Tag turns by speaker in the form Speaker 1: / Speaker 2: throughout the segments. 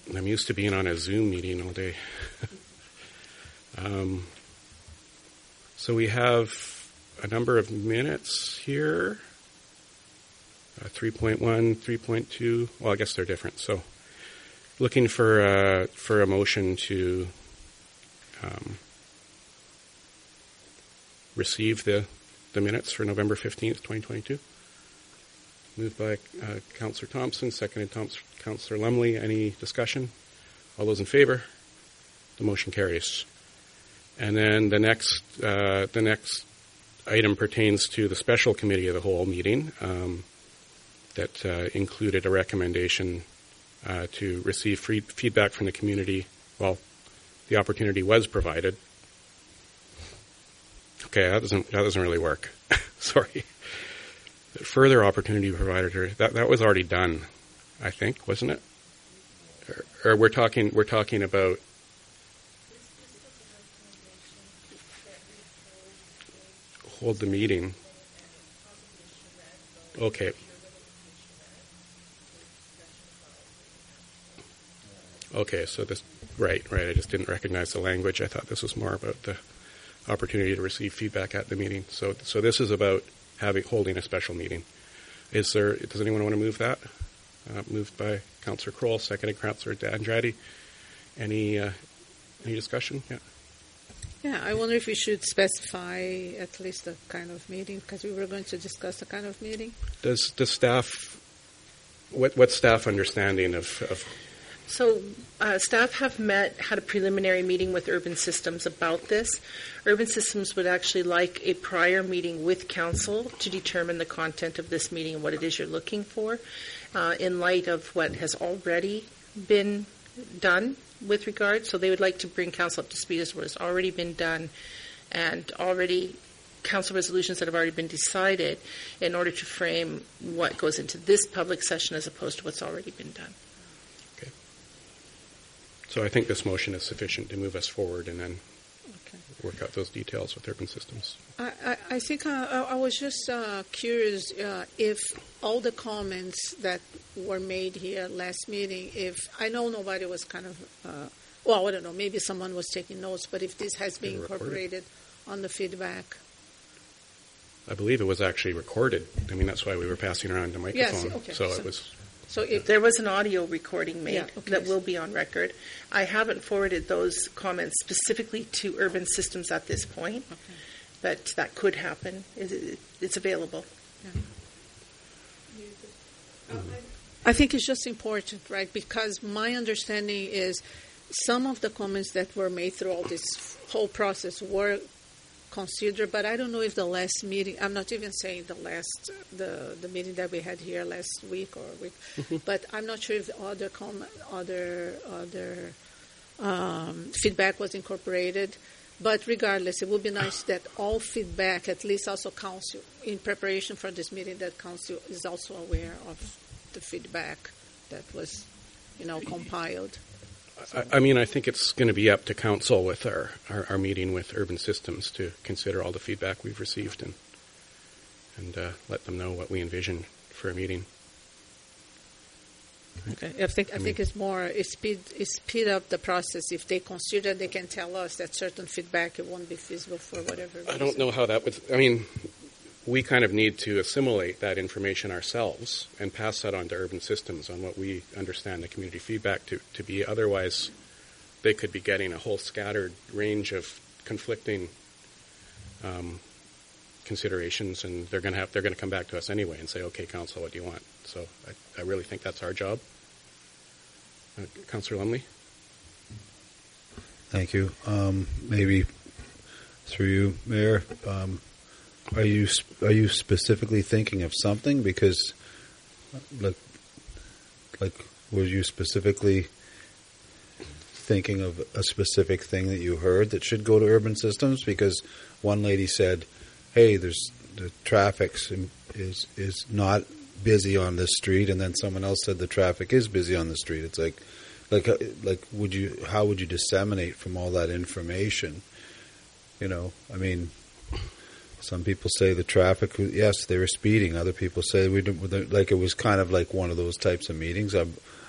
Speaker 1: I'm used to being on a Zoom meeting all day. So we have a number of minutes here. 3.1, 3.2. Well, I guess they're different. So looking for a motion to receive the minutes for November 15th, 2022. Moved by Councillor Thompson, seconded Councillor Lumley. Any discussion? All those in favor? The motion carries. And then the next item pertains to the special committee of the whole meeting that included a recommendation to receive feedback from the community. Well, the opportunity was provided. Okay, that doesn't really work. Sorry. Further opportunity provided, that was already done, I think, wasn't it? Or we're talking about hold the meeting. Okay. Okay, so this right. I just didn't recognize the language. I thought this was more about the opportunity to receive feedback at the meeting. So this is about holding a special meeting. Does anyone want to move that? Moved by Councillor Kroll, seconded Councillor Andrade. Any discussion? Yeah.
Speaker 2: Yeah, I wonder if we should specify at least the kind of meeting, because we were going to discuss the kind of meeting.
Speaker 1: Does staff, what's staff understanding of?
Speaker 3: So staff have had a preliminary meeting with Urban Systems about this. Urban Systems would actually like a prior meeting with council to determine the content of this meeting and what it is you're looking for in light of what has already been done with regard. So they would like to bring council up to speed as what has already been done and already council resolutions that have already been decided in order to frame what goes into this public session as opposed to what's already been done.
Speaker 1: So I think this motion is sufficient to move us forward and then work out those details with Urban Systems.
Speaker 2: I think I was just curious if all the comments that were made here last meeting, if I know nobody was kind of, well, I don't know, maybe someone was taking notes, but if this has been incorporated on the feedback.
Speaker 1: I believe it was actually recorded. I mean, that's why we were passing around the microphone.
Speaker 2: Yes, okay.
Speaker 1: So it was...
Speaker 3: So if there was an audio recording made
Speaker 2: okay.
Speaker 3: that will be on record. I haven't forwarded those comments specifically to Urban Systems at this point, but that could happen. It's available.
Speaker 2: Yeah. I think it's just important, right, because my understanding is some of the comments that were made throughout this whole process were considered, but I don't know if the last meeting, I'm not even saying the meeting that we had here last week or week, but I'm not sure if the other feedback was incorporated. But regardless, it would be nice that all feedback, at least also council, in preparation for this meeting, that council is also aware of the feedback that was, compiled.
Speaker 1: I mean, I think it's going to be up to council with our meeting with Urban Systems to consider all the feedback we've received and let them know what we envision for a meeting.
Speaker 2: Okay, I think it's more it speed up the process. If they consider, they can tell us that certain feedback it won't be feasible for whatever reason.
Speaker 1: I don't know how that would. I mean, we kind of need to assimilate that information ourselves and pass that on to Urban Systems on what we understand the community feedback to be. Otherwise, they could be getting a whole scattered range of conflicting considerations, and they're going to come back to us anyway and say, "Okay, council, what do you want?" So I really think that's our job. Councillor Lumley.
Speaker 4: Thank you. Maybe through you, Mayor. Are you specifically thinking of something? Because, like, were you specifically thinking of a specific thing that you heard that should go to Urban Systems? Because one lady said, "Hey, the traffic is not busy on this street," and then someone else said the traffic is busy on the street. It's like, how would you disseminate from all that information? I mean. Some people say the traffic, yes, they were speeding. Other people say we didn't. Like it was kind of like one of those types of meetings. I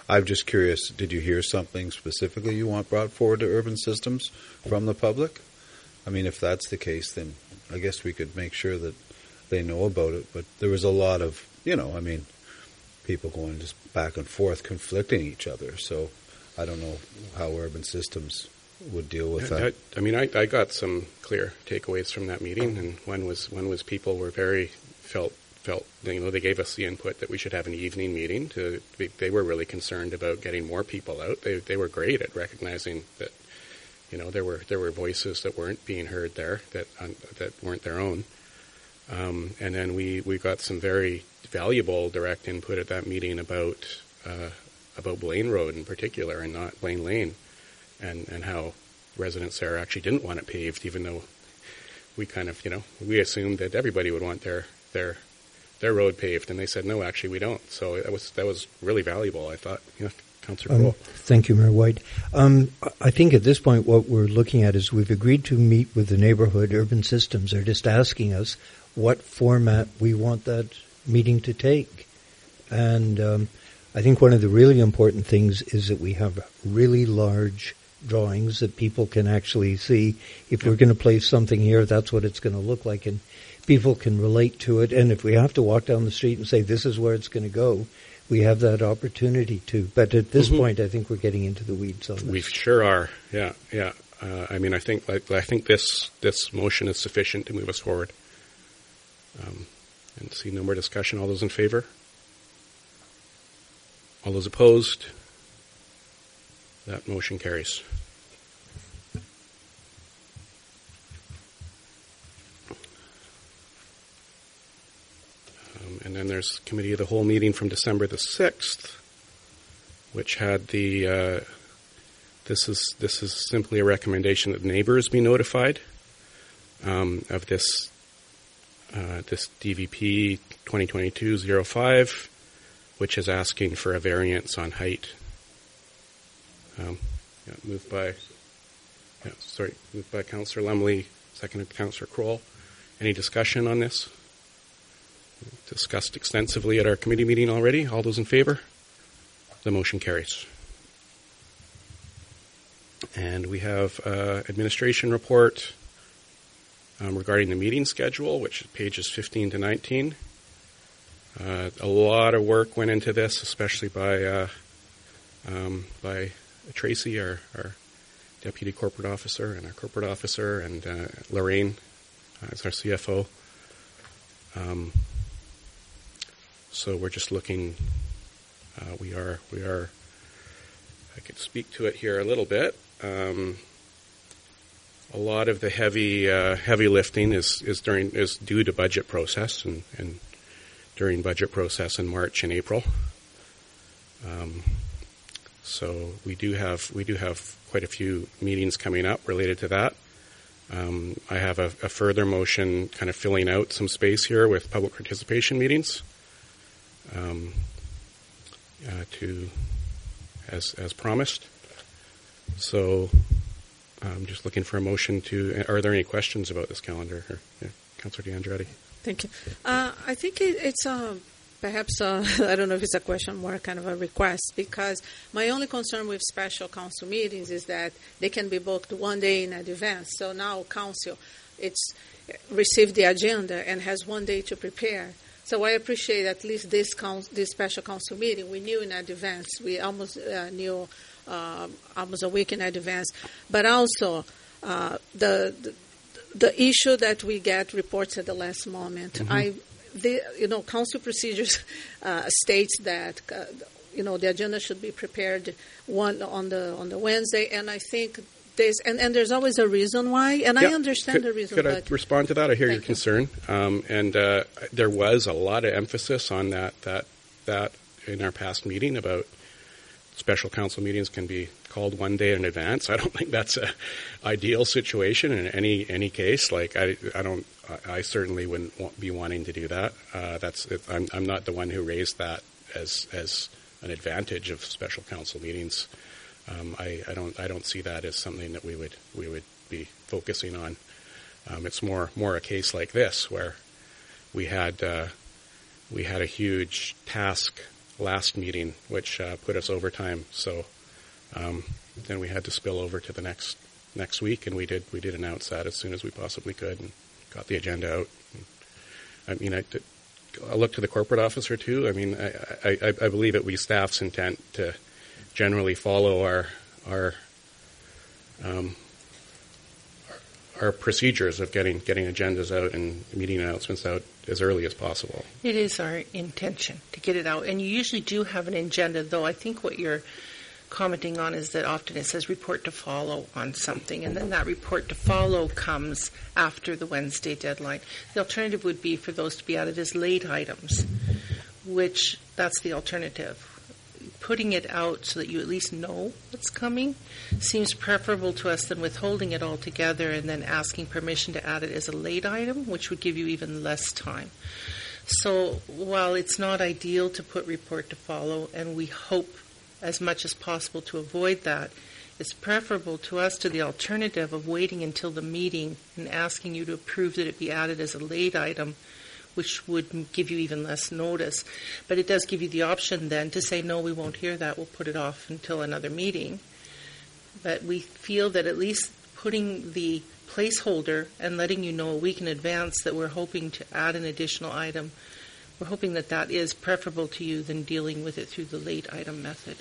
Speaker 4: I'm just curious, did you hear something specifically you want brought forward to Urban Systems from the public? I mean, if that's the case, then I guess we could make sure that they know about it. But there was a lot of, people going just back and forth, conflicting each other. So I don't know how Urban Systems would deal with that.
Speaker 1: I got some clear takeaways from that meeting, and one was people were felt they gave us the input that we should have an evening meeting. They were really concerned about getting more people out. They were great at recognizing that there were voices that weren't being heard there that weren't their own. And then we got some very valuable direct input at that meeting about Blaine Road in particular, and not Blaine Lane, and how residents there actually didn't want it paved, even though we kind of we assumed that everybody would want their road paved, and they said no, actually we don't. So that was really valuable, I thought. Councillor Kroll.
Speaker 5: Thank you, Mayor White. I think at this point what we're looking at is we've agreed to meet with the neighborhood. Urban Systems are just asking us what format we want that meeting to take. And I think one of the really important things is that we have really large drawings that people can actually see. If we're going to place something here, that's what it's going to look like, and people can relate to it. And if we have to walk down the street and say this is where it's going to go, we have that opportunity to. But at this point, I think we're getting into the weeds on this.
Speaker 1: We sure are. Yeah. I think this motion is sufficient to move us forward. And see no more discussion. All those in favor? All those opposed? That motion carries. And then there's Committee of the Whole meeting from December the 6th, which had the, this is simply a recommendation that neighbors be notified of this DVP 2022-05, which is asking for a variance on height. Moved by Councillor Lumley, seconded Councillor Kroll. Any discussion on this? Discussed extensively at our committee meeting already. All those in favor? The motion carries. And we have administration report regarding the meeting schedule, which is pages 15 to 19. A lot of work went into this, especially by Tracy, our deputy corporate officer, and our corporate officer, and Lorraine as our CFO. So we're just looking. We are. I could speak to it here a little bit. A lot of the heavy lifting is due to budget process and during budget process in March and April. So we do have quite a few meetings coming up related to that. I have a further motion kind of filling out some space here with public participation meetings. As promised. So I'm just looking for a motion to. Are there any questions about this calendar? Councillor D'Andretti.
Speaker 2: Thank you. I think it's perhaps I don't know if it's a question, more kind of a request, because my only concern with special council meetings is that they can be booked one day in advance. So now council, it's received the agenda and has one day to prepare. So I appreciate at least this special council meeting. We knew in advance. We almost knew almost a week in advance. But also the issue that we get reports at the last moment. Mm-hmm. Council procedures states that the agenda should be prepared on the Wednesday, and I think. And there's always a reason why, and I understand the reason.
Speaker 1: Could I respond to that? I hear your concern, and there was a lot of emphasis on that in our past meeting about special council meetings can be called one day in advance. I don't think that's an ideal situation in any case. Like I certainly wouldn't be wanting to do that. I'm not the one who raised that as an advantage of special council meetings. I don't see that as something that we would be focusing on. It's more a case like this where we had a huge task last meeting, which put us over time. So then we had to spill over to the next week, and we did announce that as soon as we possibly could, and got the agenda out. I mean, I look to the corporate officer too. I mean, I believe it will be staff's intent to generally follow our procedures of getting agendas out and meeting announcements out as early as possible.
Speaker 3: It is our intention to get it out. And you usually do have an agenda, though I think what you're commenting on is that often it says report to follow on something, and then that report to follow comes after the Wednesday deadline. The alternative would be for those to be added as late items, which that's the alternative. Putting it out so that you at least know what's coming seems preferable to us than withholding it all together and then asking permission to add it as a late item, which would give you even less time. So while it's not ideal to put report to follow, and we hope as much as possible to avoid that, it's preferable to us to the alternative of waiting until the meeting and asking you to approve that it be added as a late item, which would give you even less notice. But it does give you the option then to say, no, we won't hear that, we'll put it off until another meeting. But we feel that at least putting the placeholder and letting you know a week in advance that we're hoping to add an additional item, we're hoping that that is preferable to you than dealing with it through the late item method.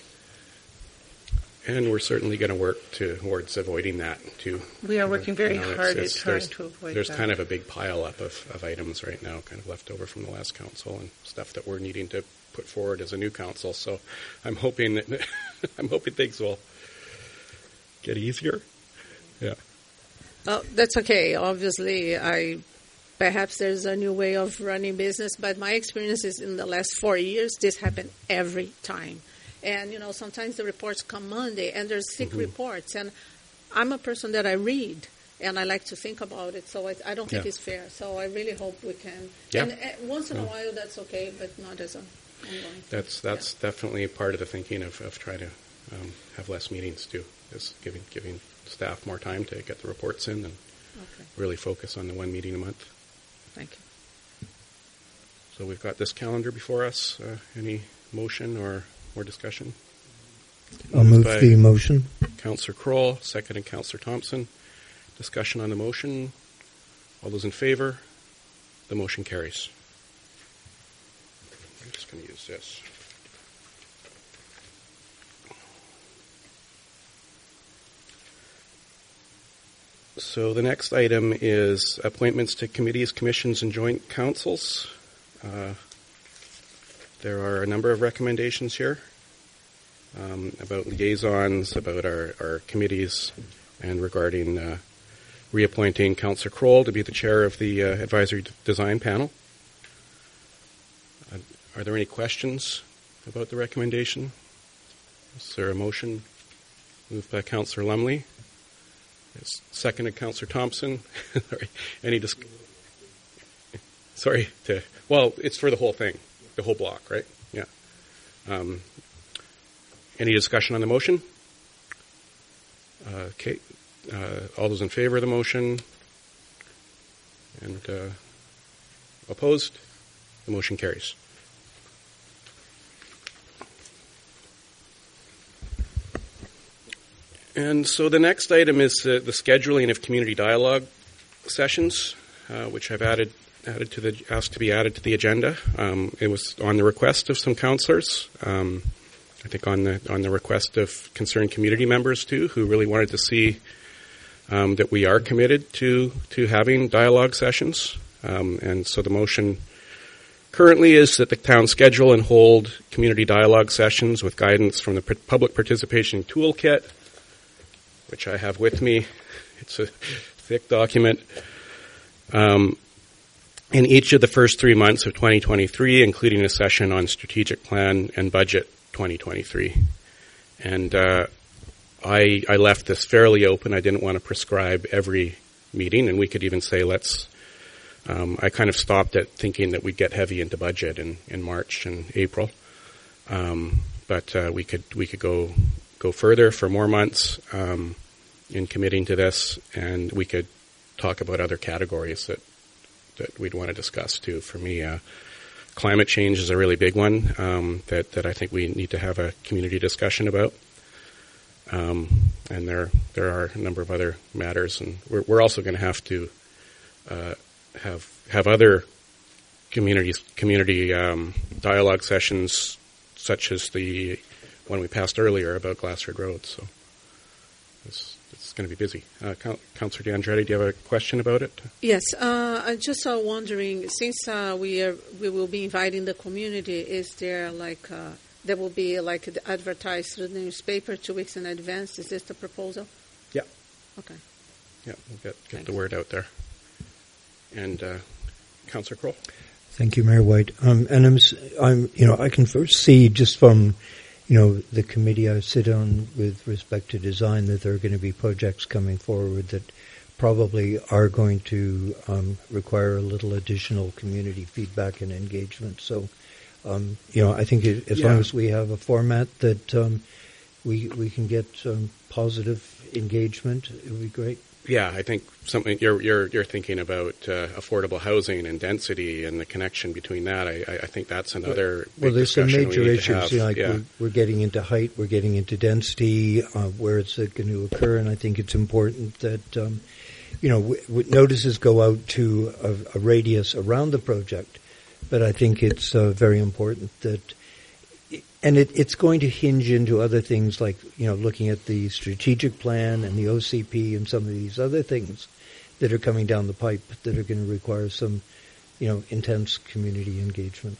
Speaker 1: And we're certainly going to work towards avoiding that, too.
Speaker 3: We are working very hard at trying to avoid
Speaker 1: there's
Speaker 3: that.
Speaker 1: kind of a big pile-up of items right now, kind of left over from the last council, and stuff that we're needing to put forward as a new council. So I'm hoping that I'm hoping things will get easier. Yeah.
Speaker 2: Oh, that's okay. Obviously, perhaps there's a new way of running business, but my experience is in the last 4 years, this happened every time. And, sometimes the reports come Monday, and there's 6 reports. And I'm a person that I read, and I like to think about it, so I don't think it's fair. So I really hope we can.
Speaker 1: Yeah.
Speaker 2: And once in a while, that's okay, but not as an ongoing thing.
Speaker 1: That's definitely part of the thinking of trying to have less meetings, too, is giving staff more time to get the reports in and really focus on the one meeting a month.
Speaker 2: Thank you.
Speaker 1: So we've got this calendar before us. Any motion or more discussion?
Speaker 5: I'll move the motion.
Speaker 1: Councillor Kroll, seconded Councillor Thompson. Discussion on the motion. All those in favor? The motion carries. I'm just going to use this. So the next item is appointments to committees, commissions, and joint councils. There are a number of recommendations here about liaisons, about our committees, and regarding reappointing Councillor Kroll to be the chair of the advisory design panel. Are there any questions about the recommendation? Is there a motion? Moved by Councillor Lumley. It's seconded Councillor Thompson. Well, it's for the whole thing. The whole block, right? Yeah. Any discussion on the motion? Okay. All those in favor of the motion? And opposed? The motion carries. And so the next item is the scheduling of community dialogue sessions, which I've asked to be added to the agenda. It was on the request of some councillors. I think on the request of concerned community members too, who really wanted to see that we are committed to having dialogue sessions. And so the motion currently is that the town schedule and hold community dialogue sessions with guidance from the Public Participation Toolkit, which I have with me. It's a thick document. In each of the first 3 months of 2023, including a session on strategic plan and budget 2023. And I left this fairly open. I didn't want to prescribe every meeting, and we could even say I kind of stopped at thinking that we'd get heavy into budget in March and April. But we could go further for more months in committing to this, and we could talk about other categories that we'd want to discuss too. For me, climate change is a really big one that I think we need to have a community discussion about. And there are a number of other matters, and we're also going to have to have other community dialogue sessions, such as the one we passed earlier about Glassford Road. So it's going to be busy. Councillor D'Andretti, do you have a question about it?
Speaker 2: Yes, I'm just wondering, since we will be inviting the community, is there there will be advertised through the newspaper 2 weeks in advance? Is this the proposal?
Speaker 1: Yeah.
Speaker 2: Okay.
Speaker 1: Yeah, we'll get the word out there. And Councillor Kroll?
Speaker 5: Thank you, Mayor White. And I can first see just from, the committee I sit on with respect to design that there are going to be projects coming forward that probably are going to require a little additional community feedback and engagement. So, I think as long as we have a format that we can get positive engagement, it would be great.
Speaker 1: Yeah, I think something you're thinking about affordable housing and density and the connection between that. I think that's another big
Speaker 5: there's some
Speaker 1: discussion
Speaker 5: major
Speaker 1: we need
Speaker 5: issues.
Speaker 1: to have.
Speaker 5: We're getting into height, we're getting into density, where it's going to occur, and I think it's important that notices go out to a radius around the project. But I think it's very important that, and it's going to hinge into other things like, looking at the strategic plan and the OCP and some of these other things that are coming down the pipe that are going to require some, intense community engagement.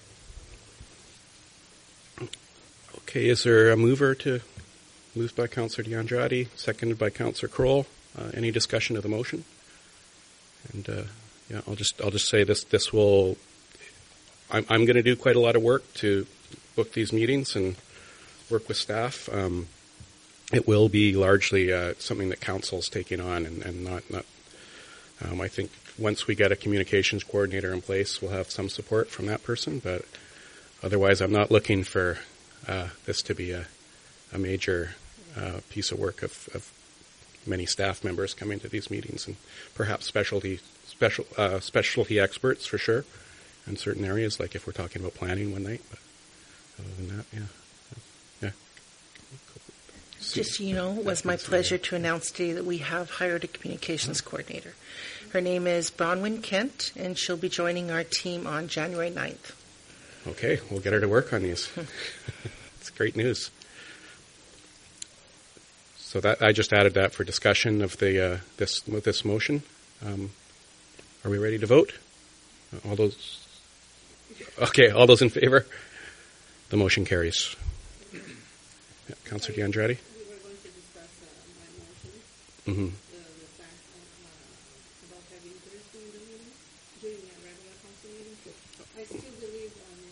Speaker 1: Okay, is there a moved by Councillor D'Andretti, seconded by Councillor Kroll? Any discussion of the motion? And I'll just say this will. I'm going to do quite a lot of work to book these meetings and work with staff. It will be largely something that council's taking on, and not. I think once we get a communications coordinator in place, we'll have some support from that person. But otherwise, I'm not looking for this to be a major piece of work of many staff members coming to these meetings, and perhaps specialty experts for sure. In certain areas, like if we're talking about planning one night, but other than that, yeah.
Speaker 3: Just so you know, it was my pleasure to announce today that we have hired a communications coordinator. Her name is Bronwyn Kent, and she'll be joining our team on January 9th.
Speaker 1: Okay, we'll get her to work on these. It's great news. So that I just added that for discussion of the this motion. Are we ready to vote? All those in favor? The motion carries. Yeah, Councillor D'Andretti?
Speaker 2: We were going to discuss my motion,
Speaker 1: Mm-hmm.
Speaker 2: the fact about having interest in the meeting, during a regular council meeting. I still believe,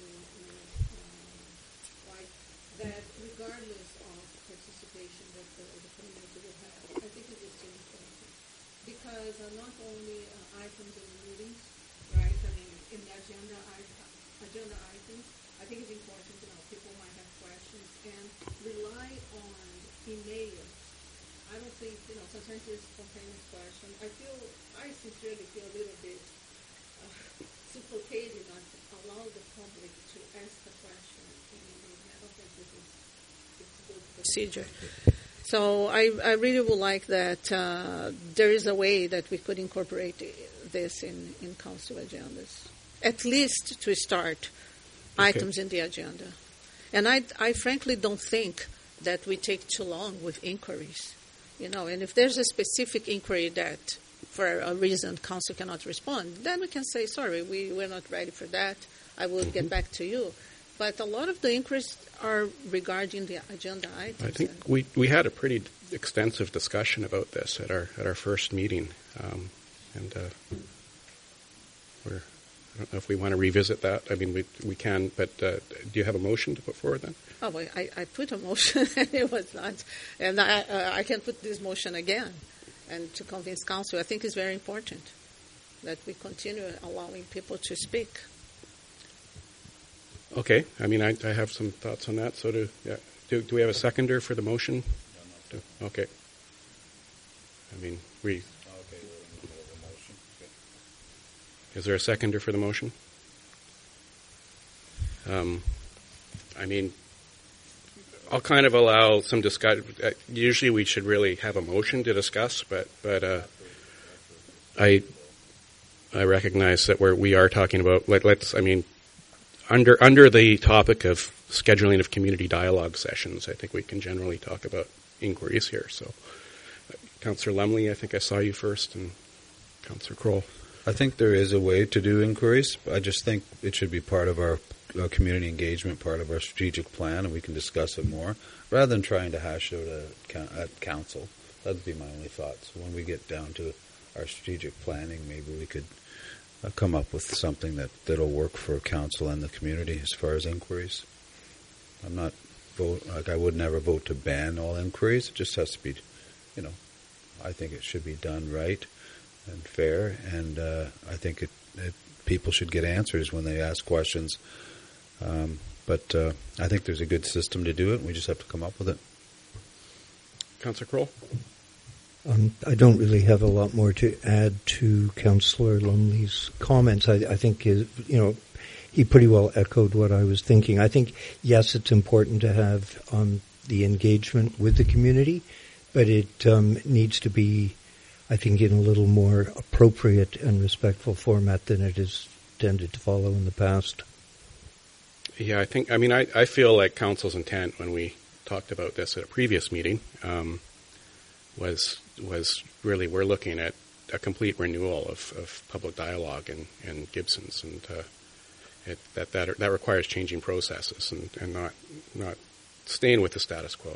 Speaker 2: that regardless of participation that the community will have, I think it is still important. Because not only items in the meetings, right, I mean, in the agenda items, I think it's important, people might have questions and rely on email. I don't think, sometimes there's spontaneous questions. I sincerely feel a little bit suffocated not to allow the public to ask the question in email. I don't think this is good procedure. So I really would like that there is a way that we could incorporate this in council agendas, at least to start items in the agenda. And I frankly don't think that we take too long with inquiries, and if there's a specific inquiry that for a reason council cannot respond, then we can say, sorry, we're not ready for that. I will get back to you. But a lot of the inquiries are regarding the agenda items.
Speaker 1: I think we had a pretty extensive discussion about this at our first meeting, and I don't know if we want to revisit that. I mean, we can, but do you have a motion to put forward then?
Speaker 2: Oh, well, I put a motion and it was not, and I can put this motion again, and to convince council. I think it's very important that we continue allowing people to speak.
Speaker 1: Okay. I mean, I have some thoughts on that. So do we have a seconder for the motion? No. Okay. I mean, is there a seconder for the motion? I mean, I'll kind of allow some discussion. Usually we should really have a motion to discuss, but I recognize that we are talking about, under the topic of scheduling of community dialogue sessions, I think we can generally talk about inquiries here. So, Councillor Lumley, I think I saw you first, and Councillor Kroll.
Speaker 4: I think there is a way to do inquiries. I just think it should be part of our community engagement, part of our strategic plan, and we can discuss it more, rather than trying to hash it out at council. That would be my only thoughts. When we get down to our strategic planning, maybe we could come up with something that'll work for council and the community as far as inquiries. I would never vote to ban all inquiries. It just has to be, I think it should be done right and fair, and I think people should get answers when they ask questions. But I think there's a good system to do it, and we just have to come up with it.
Speaker 1: Councillor Kroll?
Speaker 5: I don't really have a lot more to add to Councillor Lumley's comments. I think, he pretty well echoed what I was thinking. I think, yes, it's important to have the engagement with the community, but it needs to be, I think, in a little more appropriate and respectful format than it has tended to follow in the past.
Speaker 1: Yeah, I feel like council's intent when we talked about this at a previous meeting was really, we're looking at a complete renewal of public dialogue in Gibsons, and that requires changing processes and not staying with the status quo.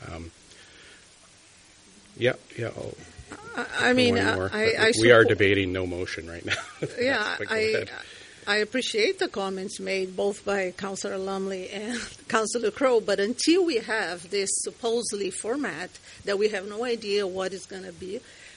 Speaker 1: We are debating no motion right now.
Speaker 2: Yeah, I appreciate the comments made both by Councillor Lumley and Councillor Crow, but until we have this supposedly format that we have no idea what it's going to be,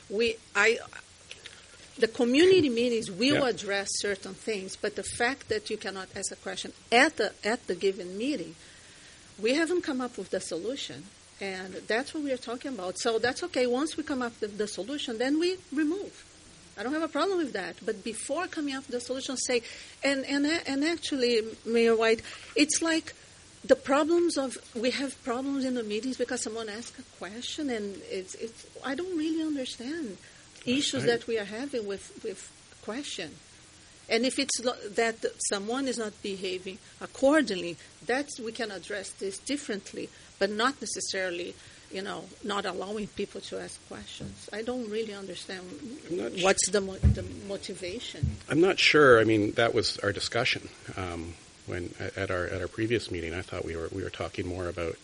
Speaker 2: the community meetings will address certain things, but the fact that you cannot ask a question at the given meeting, we haven't come up with the solution, and that's what we are talking about. So that's okay. Once we come up with the solution, then we remove. I don't have a problem with that. But before coming up with the solution, say, and actually, Mayor White, it's like the problems we have problems in the meetings because someone asks a question, and it's I don't really understand issues that we are having with question. And if it's that someone is not behaving accordingly, we can address this differently, but not necessarily, not allowing people to ask questions. I don't really understand what's the motivation.
Speaker 1: I'm not sure. I mean, that was our discussion when at our previous meeting. I thought we were talking more about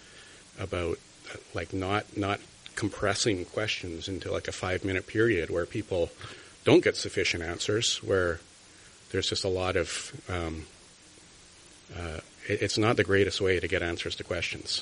Speaker 1: like not compressing questions into like a 5-minute period where people don't get sufficient answers, where there's just a lot of it's not the greatest way to get answers to questions.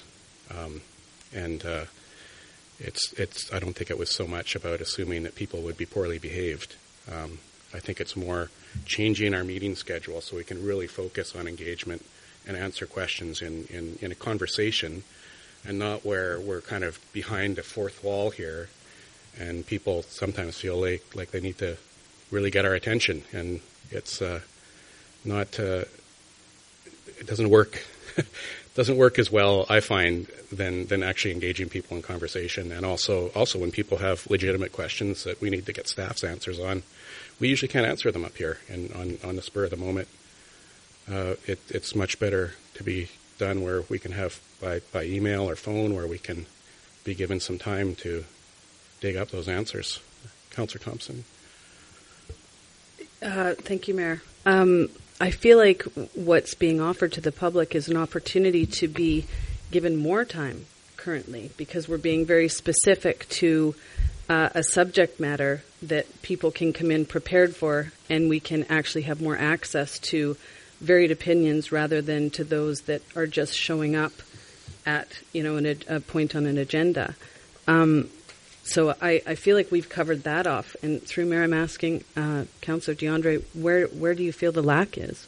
Speaker 1: I don't think it was so much about assuming that people would be poorly behaved. I think it's more changing our meeting schedule so we can really focus on engagement and answer questions in a conversation, and not where we're kind of behind a fourth wall here, and people sometimes feel like they need to really get our attention, and it's not. It doesn't work. Doesn't work as well, I find, than actually engaging people in conversation. And also when people have legitimate questions that we need to get staff's answers on, we usually can't answer them up here and on the spur of the moment. It's much better to be done where we can have by email or phone, where we can be given some time to dig up those answers. Councillor Thompson.
Speaker 6: Thank you, Mayor. I feel like what's being offered to the public is an opportunity to be given more time currently, because we're being very specific to a subject matter that people can come in prepared for, and we can actually have more access to varied opinions rather than to those that are just showing up at a point on an agenda. So I feel like we've covered that off. And through Mayor, I'm asking Councillor DeAndre, where do you feel the lack is?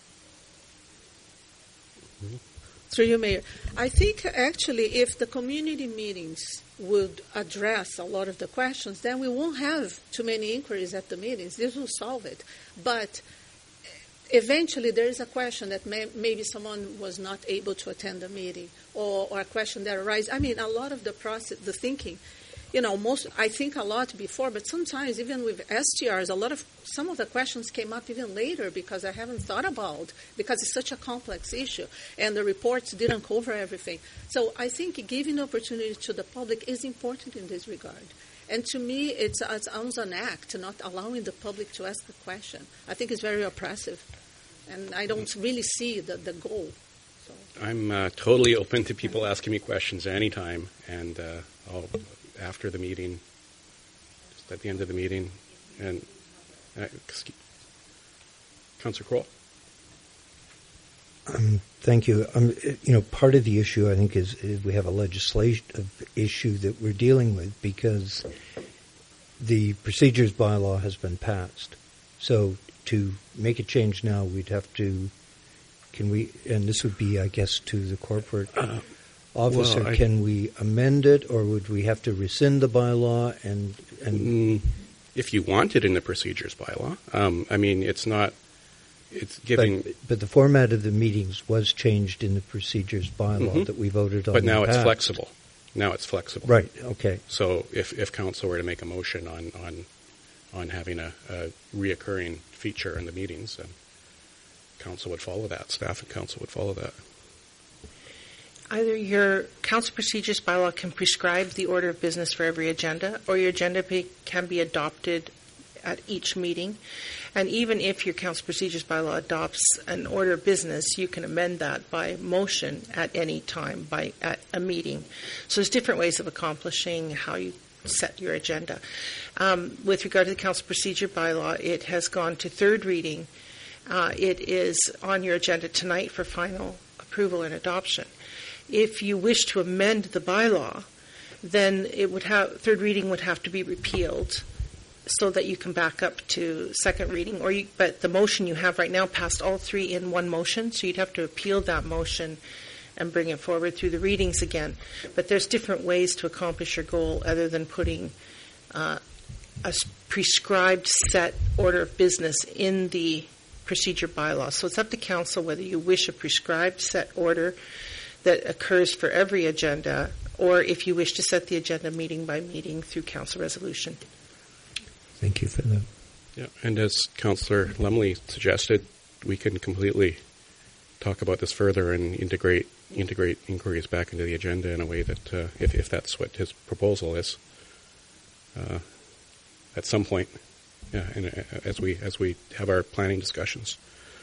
Speaker 2: Through you, Mayor. I think actually if the community meetings would address a lot of the questions, then we won't have too many inquiries at the meetings. This will solve it. But eventually there is a question that maybe someone was not able to attend the meeting, or a question that arises. I mean, a lot of the process, the thinking, I think a lot before, but sometimes even with STRs, some of the questions came up even later because I haven't thought about, because it's such a complex issue, and the reports didn't cover everything. So I think giving opportunity to the public is important in this regard. And to me, it's almost an act, not allowing the public to ask a question. I think it's very oppressive, and I don't really see the goal. So.
Speaker 1: I'm totally open to people asking me questions anytime, and I'll, after the meeting, just at the end of the meeting, and Councillor Kroll.
Speaker 5: Thank you. Part of the issue, I think, is we have a legislative issue that we're dealing with because the procedures bylaw has been passed. So to make a change now, we'd have to, and this would be, I guess, to the corporate officer, can we amend it, or would we have to rescind the bylaw? And
Speaker 1: if you want it in the procedures bylaw, it's not. It's giving,
Speaker 5: but the format of the meetings was changed in the procedures bylaw that we voted on.
Speaker 1: But now it's flexible. Now it's flexible.
Speaker 5: Right. Okay.
Speaker 1: So if council were to make a motion on having a reoccurring feature in the meetings, then council would follow that. Staff and council would follow that.
Speaker 3: Either your council procedures bylaw can prescribe the order of business for every agenda, or your agenda can be adopted at each meeting. And even if your council procedures bylaw adopts an order of business, you can amend that by motion at any time at a meeting. So there's different ways of accomplishing how you set your agenda. With regard to the council procedure bylaw, it has gone to third reading. It is on your agenda tonight for final approval and adoption. If you wish to amend the bylaw, then third reading would have to be repealed, so that you can back up to second reading. But the motion you have right now passed all three in one motion, so you'd have to appeal that motion and bring it forward through the readings again. But there's different ways to accomplish your goal other than putting a prescribed set order of business in the procedure bylaw. So it's up to council whether you wish a prescribed set order that occurs for every agenda, or if you wish to set the agenda meeting by meeting through council resolution.
Speaker 5: Thank you for that.
Speaker 1: Yeah, and as Councillor Lumley suggested, we can completely talk about this further and integrate inquiries back into the agenda in a way that, if that's what his proposal is, at some point, and as we have our planning discussions.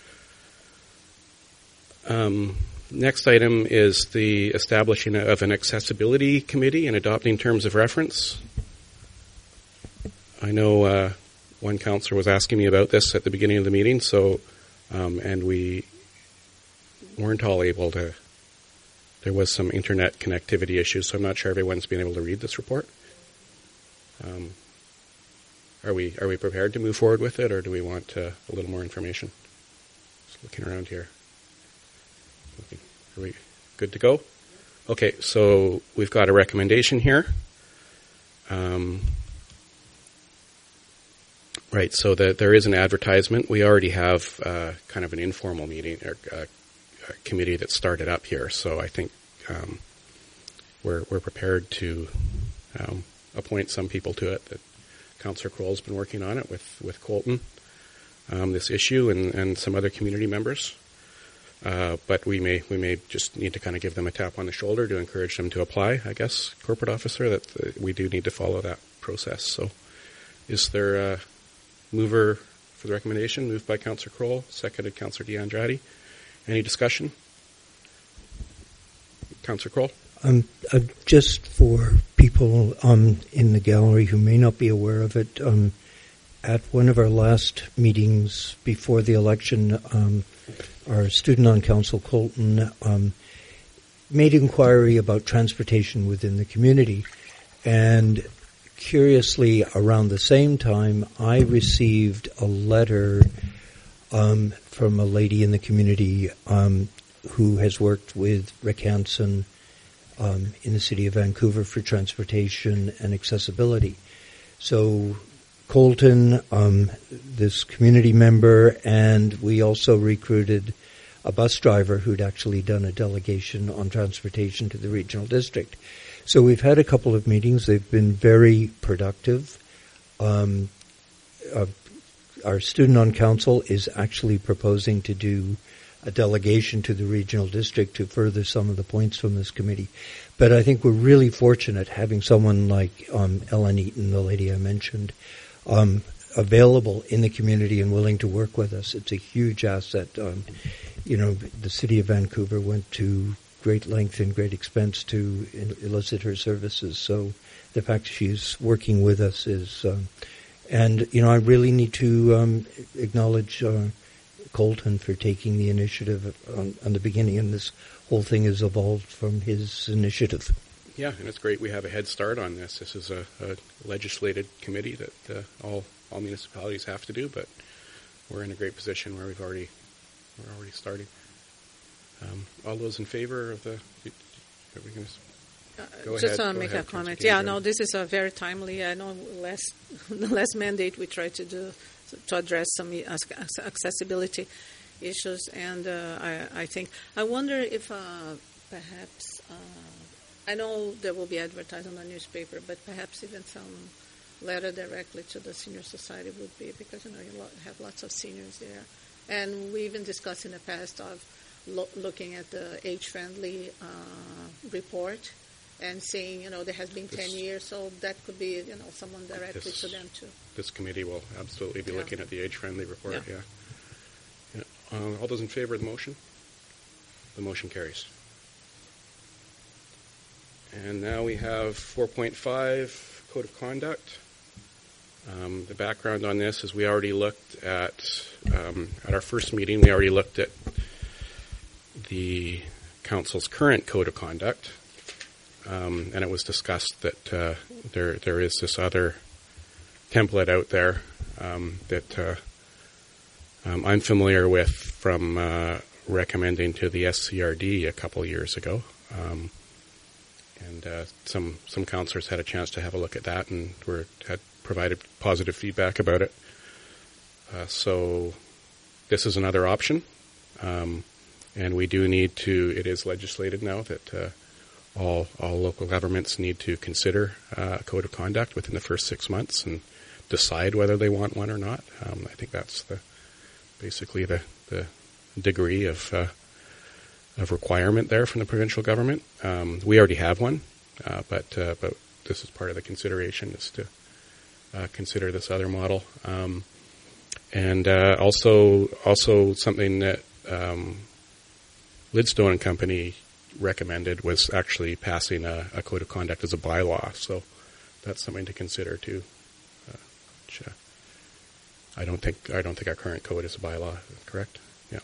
Speaker 1: Next item is the establishing of an accessibility committee and adopting terms of reference. I know one councillor was asking me about this at the beginning of the meeting, so and we weren't all able to. There was some internet connectivity issues, so I'm not sure everyone's been able to read this report. Are we prepared to move forward with it, or do we want a little more information? Just looking around here. Are we good to go? Okay, so we've got a recommendation here. Right, so there is an advertisement. We already have kind of an informal meeting or a committee that started up here, so I think we're prepared to appoint some people to it. That Councillor Kroll's been working on it with Colton, this issue, and some other community members. But we may just need to kind of give them a tap on the shoulder to encourage them to apply, I guess, corporate officer, that we do need to follow that process. So is there a mover for the recommendation? Moved by Councillor Kroll, seconded Councillor D'Andrade. Any discussion? Councillor Kroll?
Speaker 5: Just for people in the gallery who may not be aware of it, at one of our last meetings before the election, our student on council, Colton, made inquiry about transportation within the community. And curiously, around the same time, I received a letter from a lady in the community who has worked with Rick Hansen in the city of Vancouver for transportation and accessibility. So Colton, this community member, and we also recruited a bus driver who'd actually done a delegation on transportation to the regional district. So we've had a couple of meetings. They've been very productive. Our student on council is actually proposing to do a delegation to the regional district to further some of the points from this committee. But I think we're really fortunate having someone like Ellen Eaton, the lady I mentioned, available in the community and willing to work with us. It's a huge asset. The city of Vancouver went to great length and great expense to elicit her services. So the fact she's working with us is, I really need to acknowledge Colton for taking the initiative on the beginning, and this whole thing has evolved from his initiative.
Speaker 1: Yeah, and it's great we have a head start on this. This is a legislated committee that all municipalities have to do, but we're in a great position where we're already starting. All those in favor of the? Are we going to go
Speaker 2: just
Speaker 1: ahead?
Speaker 2: Make a comment. Yeah, no, this is a very timely. I know the last mandate we tried to do to address some accessibility issues, and I wonder if perhaps I know there will be advertised on the newspaper, but perhaps even some letter directly to the senior society would be, because you have lots of seniors there, and we even discussed in the past of looking at the age-friendly report and seeing, there has been 10 years, so that could be, someone directly to them too.
Speaker 1: This committee will absolutely be looking at the age-friendly report, yeah. All those in favor of the motion? The motion carries. And now we have 4.5, Code of Conduct. The background on this is we already looked at our first meeting, we already looked at the council's current Code of Conduct. And it was discussed that there is this other template out there that I'm familiar with from recommending to the SCRD a couple years ago. And some councillors had a chance to have a look at that and had provided positive feedback about it. So this is another option. And we do need to, it is legislated now that all local governments need to consider a code of conduct within the first 6 months and decide whether they want one or not. I think that's basically the degree of requirement there from the provincial government. We already have one, but this is part of the consideration is to consider this other model, and also something that Lidstone and Company recommended was actually passing a code of conduct as a bylaw. So that's something to consider too. Which, I don't think our current code is a bylaw. Correct? Yeah.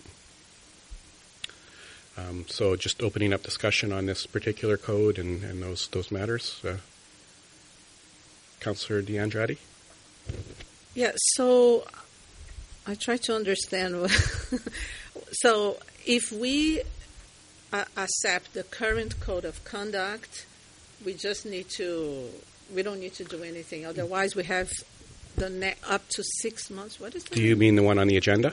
Speaker 1: So just opening up discussion on this particular code and those matters. Councillor D'Andrade?
Speaker 2: Yeah, so I try to understand. So if we accept the current code of conduct, we don't need to do anything. Otherwise, we have up to 6 months. What is that?
Speaker 1: Do you mean the one on the agenda?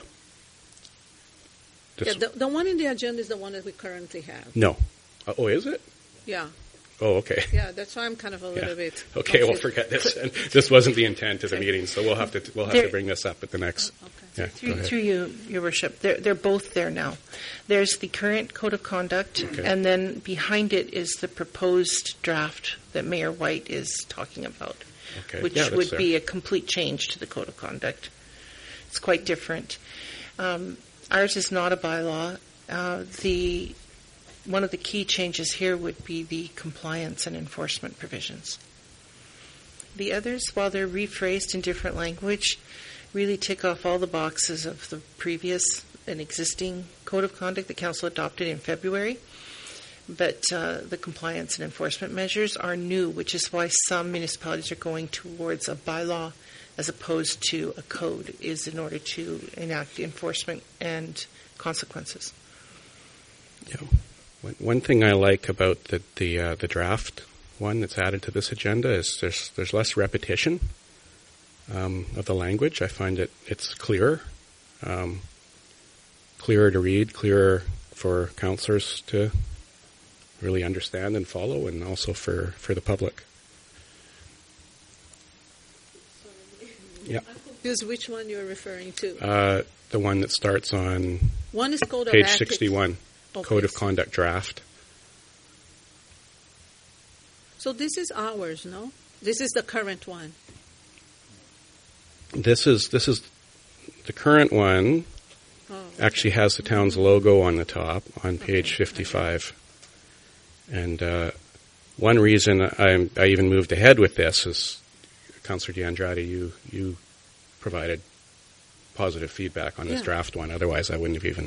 Speaker 2: Yeah, the one in the agenda is the one that we currently have.
Speaker 1: No. Oh, is it?
Speaker 2: Yeah.
Speaker 1: Oh, okay.
Speaker 2: Yeah, that's why I'm kind of a little bit.
Speaker 1: Okay, we'll forget this. This wasn't the intent of the meeting, so we'll have to bring this up at the next.
Speaker 2: Okay.
Speaker 1: Yeah,
Speaker 3: Through you, Your Worship, they're both there now. There's the current code of conduct, and then behind it is the proposed draft that Mayor White is talking about, which would be a complete change to the code of conduct. It's quite different. Ours is not a bylaw. One of the key changes here would be the compliance and enforcement provisions. The others, while they're rephrased in different language, really tick off all the boxes of the previous and existing code of conduct that Council adopted in February. But the compliance and enforcement measures are new, which is why some municipalities are going towards a bylaw as opposed to a code, is in order to enact enforcement and consequences.
Speaker 1: Yeah. One thing I like about the draft one that's added to this agenda is there's less repetition. of the language. I find it's clearer, clearer to read, clearer for councillors to really understand and follow, and also for the public. Yeah.
Speaker 2: I'm confused which one you're referring to.
Speaker 1: The one that starts on
Speaker 2: One is Code of
Speaker 1: page
Speaker 2: Ethics.
Speaker 1: 61,
Speaker 2: Okay.
Speaker 1: Code of Conduct draft.
Speaker 2: So this is ours, no? This is the current one.
Speaker 1: This is the current one.
Speaker 2: Oh.
Speaker 1: Actually has the town's logo on the top on page 55. And one reason I even moved ahead with this is, Councillor DeAndrade, you provided positive feedback on this draft one. Otherwise, I wouldn't have even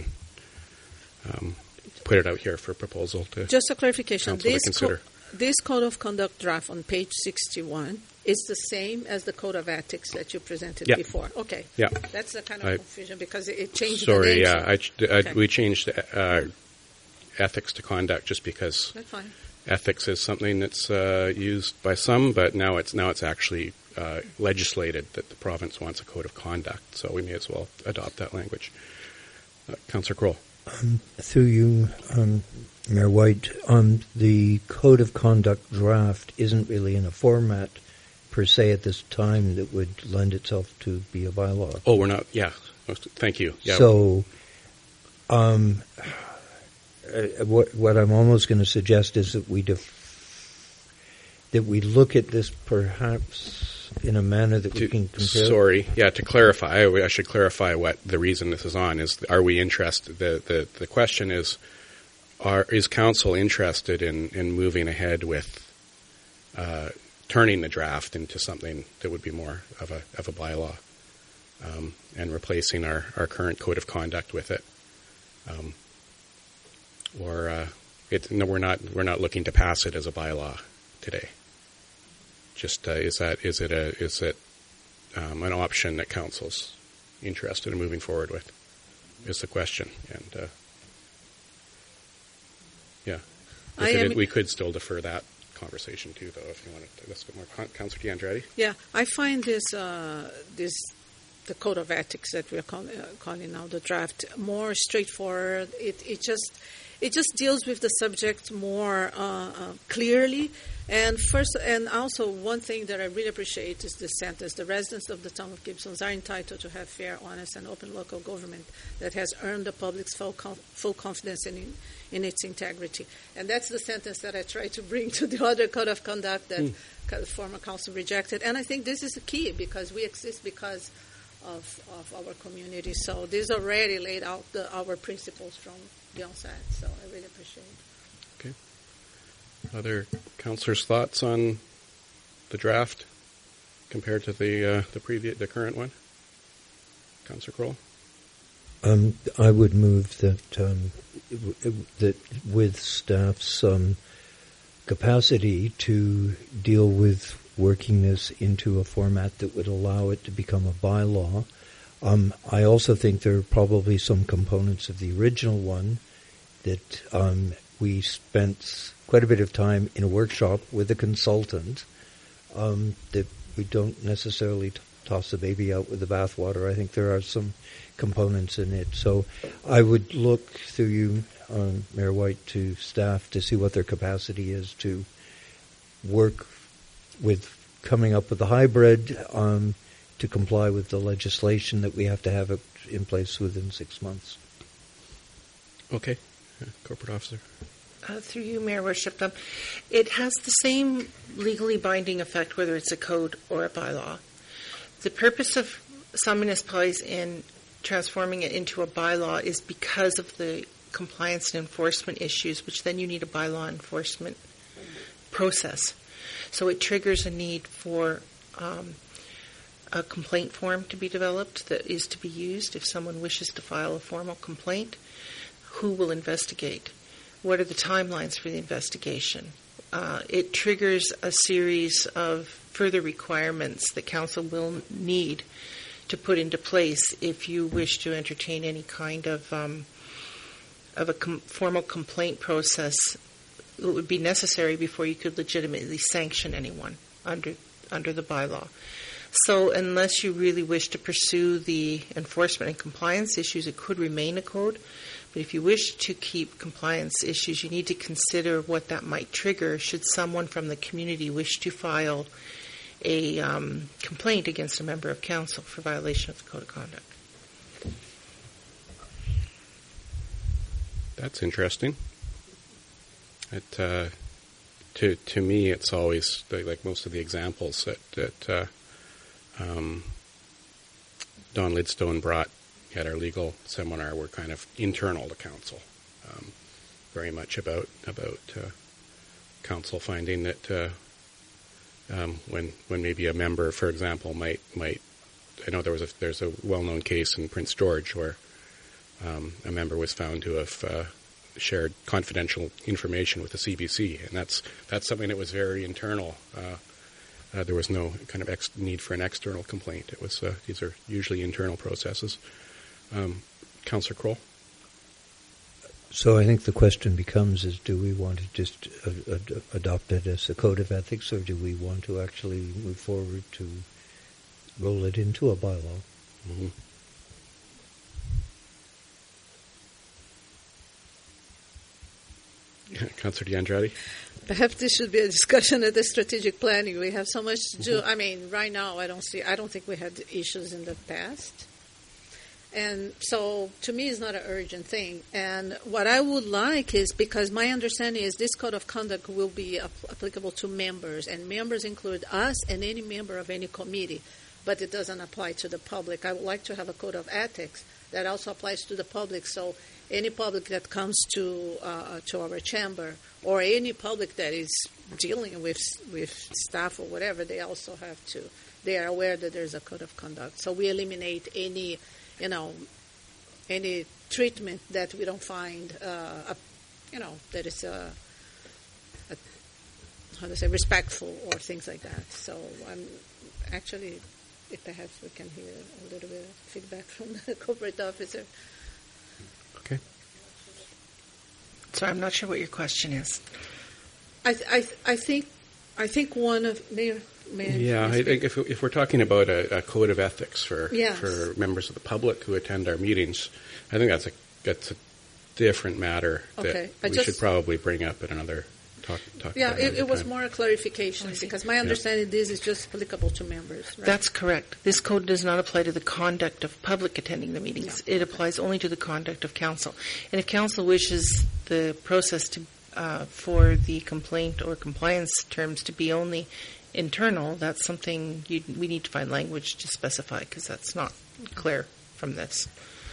Speaker 1: put it out here for proposal to
Speaker 2: Just a clarification.
Speaker 1: council to consider.
Speaker 2: This Code of Conduct draft on page 61 is the same as the Code of Ethics that you presented
Speaker 1: Yeah.
Speaker 2: before. Okay.
Speaker 1: Yeah.
Speaker 2: That's the kind of
Speaker 1: I-
Speaker 2: confusion because it changed
Speaker 1: Sorry,
Speaker 2: the name.
Speaker 1: yeah, we changed ethics to conduct just because
Speaker 2: That's fine.
Speaker 1: ethics is something that's used by some, but now it's actually legislated that the province wants a code of conduct, so we may as well adopt that language. Councillor Kroll.
Speaker 5: Through you, Mayor White, the Code of Conduct draft isn't really in a format per se at this time that would lend itself to be a bylaw.
Speaker 1: Oh, we're not. Yeah. Thank you. Yeah.
Speaker 5: So, what I'm almost going to suggest is that we look at this perhaps in a manner that we can compare.
Speaker 1: Sorry. Yeah. To clarify, I should clarify what the reason this is on is. Are we interested? The question is, is council interested in moving ahead with turning the draft into something that would be more of a bylaw, and replacing our current code of conduct with it, or we're not looking to pass it as a bylaw today. Just is it an option that council's interested in moving forward with? Is the question, and yeah, we could still defer that conversation too, though, if you want to. Let's get more. Councillor DeAndrade.
Speaker 2: Yeah, I find the Code of Ethics that we're calling now the draft more straightforward. It just deals with the subject more clearly. And also one thing that I really appreciate is the sentence: the residents of the town of Gibsons are entitled to have fair, honest, and open local government that has earned the public's full confidence in its integrity. And that's the sentence that I try to bring to the other code of conduct that the former council rejected. And I think this is the key, because we exist because of our community. So this already laid out our principles from the onset. So I really appreciate it.
Speaker 1: Okay. Other councillors' thoughts on the draft compared to the current one? Councillor Kroll?
Speaker 5: I would move that that with staff's capacity to deal with working this into a format that would allow it to become a bylaw. I also think there are probably some components of the original one that we spent quite a bit of time in a workshop with a consultant that we don't necessarily toss the baby out with the bathwater. I think there are some components in it. So I would look through you, Mayor White, to staff to see what their capacity is to work with coming up with a hybrid to comply with the legislation that we have to have it in place within 6 months.
Speaker 1: Okay. Corporate Officer.
Speaker 3: Through you, Mayor Worship, it has the same legally binding effect whether it's a code or a bylaw. The purpose of some municipalities in transforming it into a bylaw is because of the compliance and enforcement issues, which then you need a bylaw enforcement process. So it triggers a need for a complaint form to be developed that is to be used if someone wishes to file a formal complaint. Who will investigate? What are the timelines for the investigation? It triggers a series of further requirements that council will need to put into place if you wish to entertain any kind of formal complaint process. It would be necessary before you could legitimately sanction anyone under the bylaw. So unless you really wish to pursue the enforcement and compliance issues, it could remain a code. But if you wish to keep compliance issues, you need to consider what that might trigger should someone from the community wish to file a complaint against a member of council for violation of the Code of Conduct.
Speaker 1: That's interesting. To me, it's always like most of the examples that Don Lidstone brought at our legal seminar were kind of internal to council, very much about council finding that when maybe a member, for example, might I know there's a well-known case in Prince George where a member was found to have shared confidential information with the CBC, and that's something that was very internal. There was no kind of need for an external complaint. It was these are usually internal processes. Councillor Kroll?
Speaker 5: So I think the question becomes is, do we want to just adopt it as a code of ethics, or do we want to actually move forward to roll it into a bylaw?
Speaker 1: Mm-hmm. Councillor D'Andrade?
Speaker 2: Perhaps this should be a discussion at the strategic planning. We have so much to do. I mean, right now, I don't think we had issues in the past. And so, to me, it's not an urgent thing. And what I would like is, because my understanding is this code of conduct will be applicable to members, and members include us and any member of any committee, but it doesn't apply to the public. I would like to have a code of ethics that also applies to the public. So any public that comes to our chamber, or any public that is dealing with staff or whatever, they also have to. They are aware that there's a code of conduct. So we eliminate any treatment that we don't find, that is respectful or things like that. So I'm actually, if perhaps we can hear a little bit of feedback from the corporate officer.
Speaker 1: Okay.
Speaker 3: Sorry, I'm not sure what your question is.
Speaker 2: I think one of Mayor.
Speaker 1: Yeah, I think if we're talking about a code of ethics for members of the public who attend our meetings, I think that's a different matter that we should probably bring up at another talk.
Speaker 2: Yeah, it was more a clarification because my understanding this is just applicable to members. Right?
Speaker 3: That's correct. This code does not apply to the conduct of public attending the meetings. Yeah. It applies only to the conduct of council. And if council wishes the process to for the complaint or compliance terms to be only internal, that's something we need to find language to specify because that's not clear from this.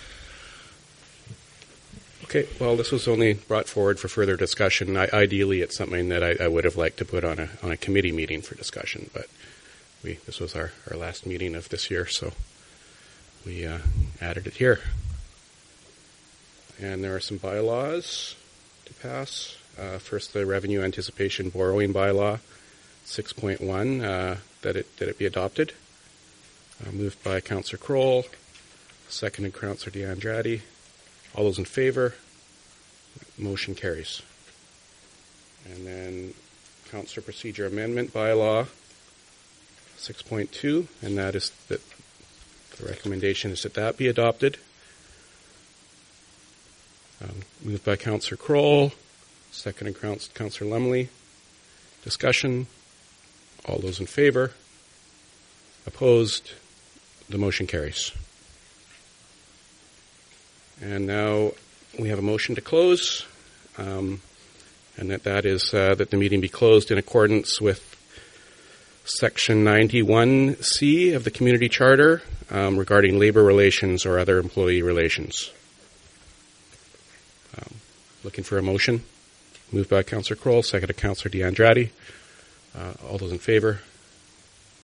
Speaker 1: Okay, well, this was only brought forward for further discussion. Ideally, it's something that I would have liked to put on a committee meeting for discussion, but this was our last meeting of this year, so we added it here. And there are some bylaws to pass. First, the Revenue Anticipation Borrowing Bylaw 6.1, that it be adopted. Moved by Councillor Kroll, seconded Councillor D'Andrade. All those in favor? Motion carries. And then Councillor Procedure Amendment Bylaw 6.2, and that is that the recommendation is that be adopted. Moved by Councillor Kroll, seconded Councillor Lumley. Discussion. All those in favor? Opposed? The motion carries. And now we have a motion to close, and that is that the meeting be closed in accordance with Section 91C of the Community Charter regarding labor relations or other employee relations. Looking for a motion. Moved by Councillor Kroll, seconded Councillor D'Andrade. All those in favor?